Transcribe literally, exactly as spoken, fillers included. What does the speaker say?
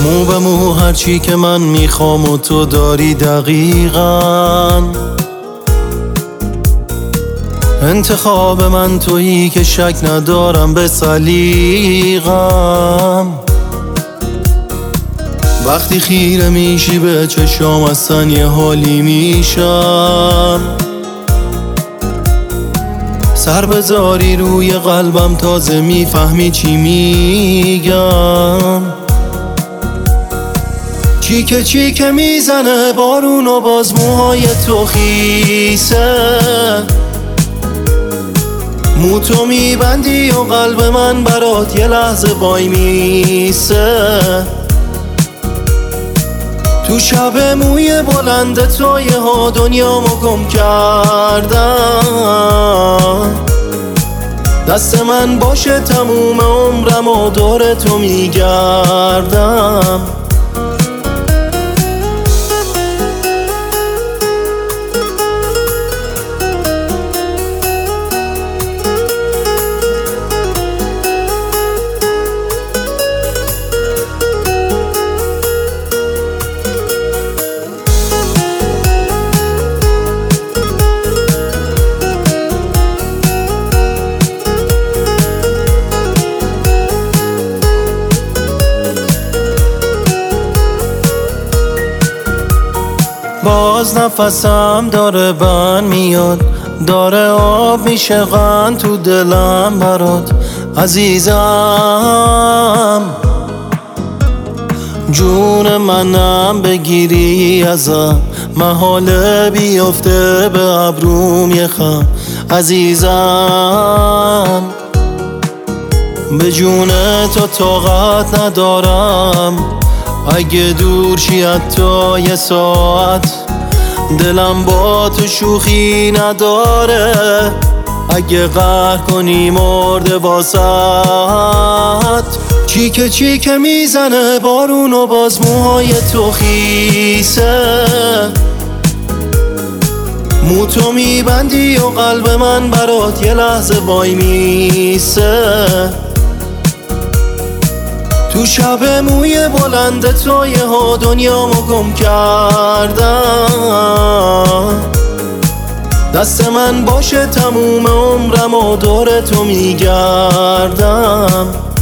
مو به مو هرچی که من میخوام و تو داری دقیقاً. انتخاب من تویی که شک ندارم به سلیقم. وقتی خیره میشی به چشام اصلا یه حالی میشم. سر بذاری روی قلبم تازه میفهمی چی میگم. چیکه چیکه میزنه بارون و باز موهای تو خیسه. مو تو میبندی و قلب من برات یه لحظه وای میسه. تو شب موی بلند تو یه ها دنیامو گم کردم. دست من باشه تموم عمرم و دور تو میگردم. باز نفسم داره بند میاد، داره آب میشه غن تو دلم برات عزیزم. جون منم بگیری ازم، محاله بیفته به ابروم یه خم عزیزم. به جون تو طاقت ندارم، اگه دور شی حتی یه ساعت. دلم با تو شوخی نداره، اگه قهر کنی مرده واسط. چیکه چیکه میزنه بارون و باز موهای تو خیسه. مو تو میبندی و قلب من برات یه لحظه وای میسه. تو شب موی بلند تو یه ها دنیامو گم کردم. دست من باشه تموم عمرم و دور تو میگردم.